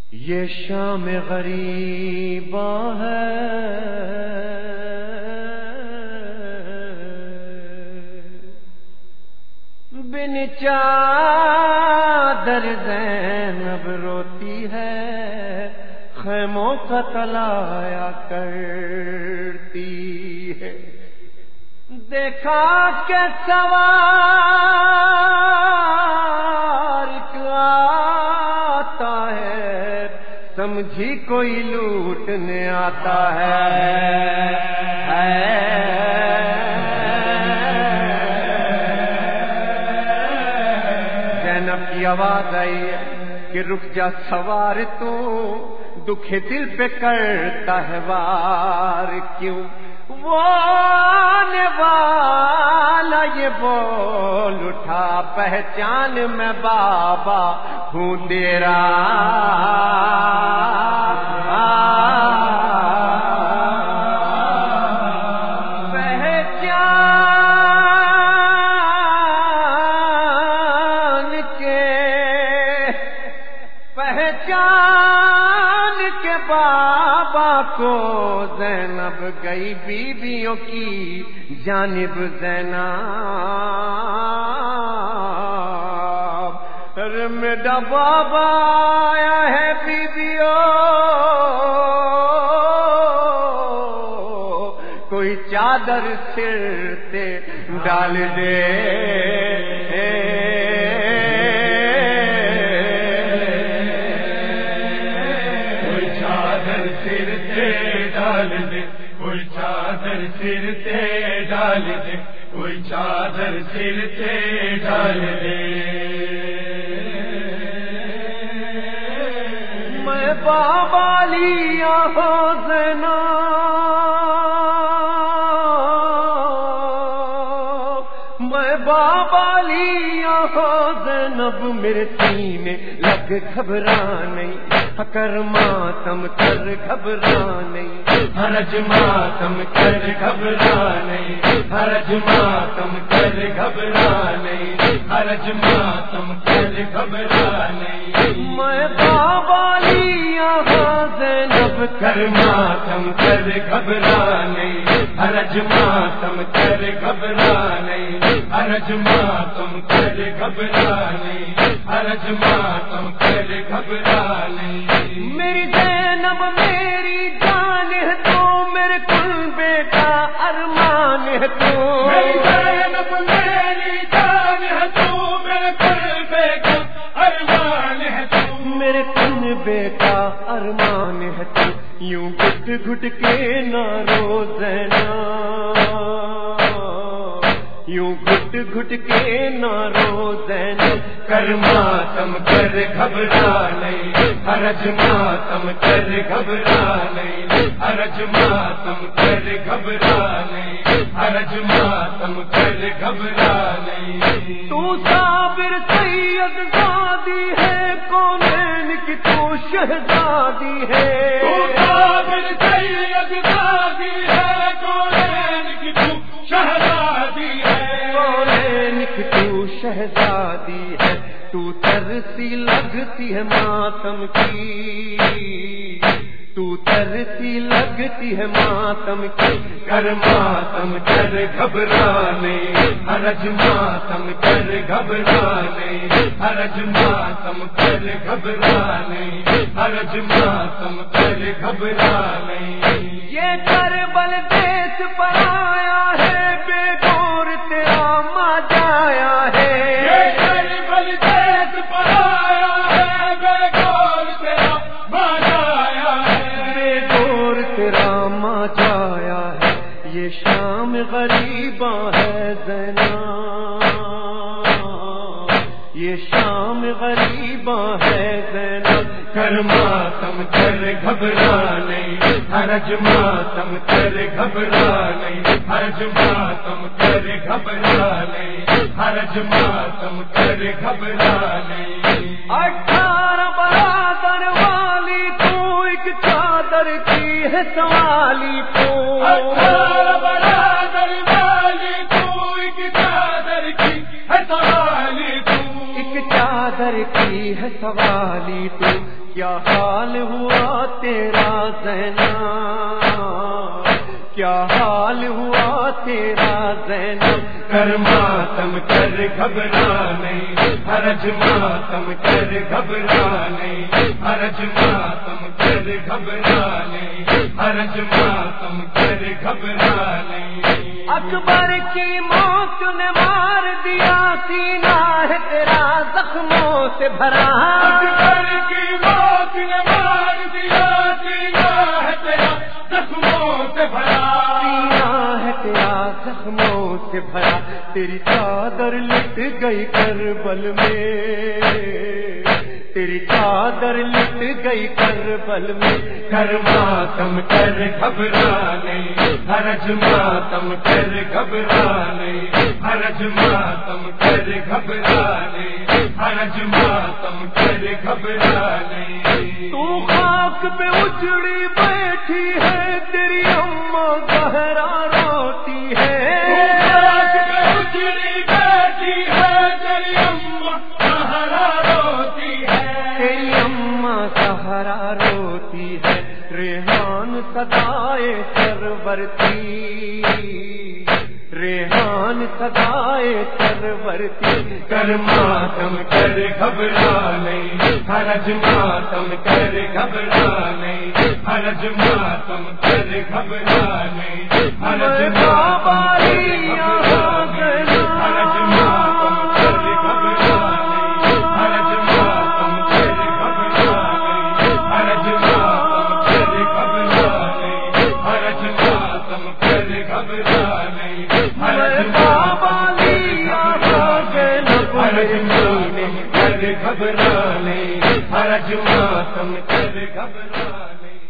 یہ شام غریباں ہے، بن چادر زینب روتی ہے، خیموں کا تلایا کرتی ہے۔ دیکھا کہ سوار آتا ہے، سمجھی کوئی لوٹنے آتا ہے۔ زینب کی آواز آئی کہ رک جا سوار، تو دکھ دل پہ کرتا ہے وار کیوں؟ وہ آنے والا یہ بول اٹھا، پہچان میں بابا ہوں تیرا۔ پہچان کے بابا کو زینب گئی بیویوں کی جانب زینب، ارے میرا بابا آیا ہے بیویوں، کوئی چادر سر سے ڈال دے۔ کوئی چادر سر سے ڈال دے، کوئی چادر سر سے ڈال دے۔ میں بابا لیا ہو زینب، میں بابا لیا ہو زینب، میرے سینے لگ گھبرانے، کر ماتم کر گھبرانے، حرج ماتم کر گھبرانے، حرج ماتم کر گھبرانے، حرج ماتم کر گھبرانے۔ میں بابا لیا ہوں زینب، کر ماتم کر گھبرانے، حرج ماتم کر گھبرانے، حرج ماتم کر گھبرانے، حرج ماتم کر گھبرانے۔ میری زینب میری جان ہے تو، میرے کنبے کا ارمان ہے تو، میری زینب میری جان ہے تو، میرے کنبے کا ارمان ہے تو، میرے کنبے کا ارمان ہے تو، یوں گھٹ گھٹ کے نہ رو زینب، یوں گھٹ گھٹ کے نہ رو زینب، کر ماتم کر گھبرانے، حرج ماتم کر گھبرانے، حرج ماتم کر گھبرانے، حرج ماتم کر گھبرانے۔ تو صابر سید زادی ہے، کونین کی تو شہزادی ہے، تو صابر سید زادی ہے، کونین کی تو شہزادی ہے، کونین کی تو شہزادی ہے، تو ترسی لگتی ہے ماتم کی، تو ترسی لگتی ہے ماتم کی، کر ماتم کر گھبرانے، حرج ماتم کر گھبرانے، حرج ماتم کر گھبرانے، حرج ماتم کر گھبرانے۔ یہ کربل دیس پر آیا ہے، بے گور تیرا ماں جایا ہے، یہ کربل دیس پر آیا ہے، بے گور تیرا ماں جایا ہے، بے گور تیرا ماں جایا ہے۔ یہ شام غریباں ہے زینب، یہ شام غریباں ہے زینب، کر ماتم کر گھبرانے، حرج ماتم کر گھبرانے، حرج ماتم کر گھبرانے، حرج ماتم کر گھبرانے۔ 18 برادر والی تو، ایک چادر کی ہے سوالی تو، 18 برادر والی تو، ایک چادر کی ہے سوالی تو، ایک چادر کی ہے ہے سوالی تو کیا حال ہوا تیرا زینب، کیا حال ہوا تیرا زینب، کر ماتم کر گھبرا نہیں، حرج ماتم کر گھبرا نہیں، حرج ماتم کر گھبرا نہیں، حرج ماتم کر گھبرا نہیں۔ اکبر کی موت نے مار دیا، سینہ ہے تیرا زخموں سے بھرا، اکبر کی موت نے مار دیا، سینہ ہے تیرا زخموں سے بھرا، سینہ ہے تیرا زخموں سے بھرا، تیری چادر لٹ گئی کربل میں، تیری چادر لٹ گئی کربل میں، کر ماتم کر گھبرا نہیں، حرج ماتم کر گھبرا نہیں، حرج ماتم کر گھبرا نہیں، حرج ماتم کر گھبرا نہیں۔ تو خاک پہ اجڑی بیٹھی ہے، تیری اماں زہرا روتی ہے، خاک پہ اجڑی بیٹھی ہے، تیری اماں زہرا روتی ہے، تیری اماں زہرا روتی ہے، ریحان صدائے سرور تھی، ریحان صدائے سرور تھی، کر ماتم کر گھبرا نہیں، حرج ماتم کر گھبرا نہیں، حرج ماتم کر گھبرا نہیں، حرج ماتم کر گھبرا نہیں، حرج ماتم کر گھبرا نہیں، حرج ماتم کر گھبرا نہیں، حرج ماتم کر گھبرا نہیں، حرج ماتم کر گھبرا نہیں، حرج ماتم کر گھبرا نہیں، حرج ماتم کر گھبرا نہیں۔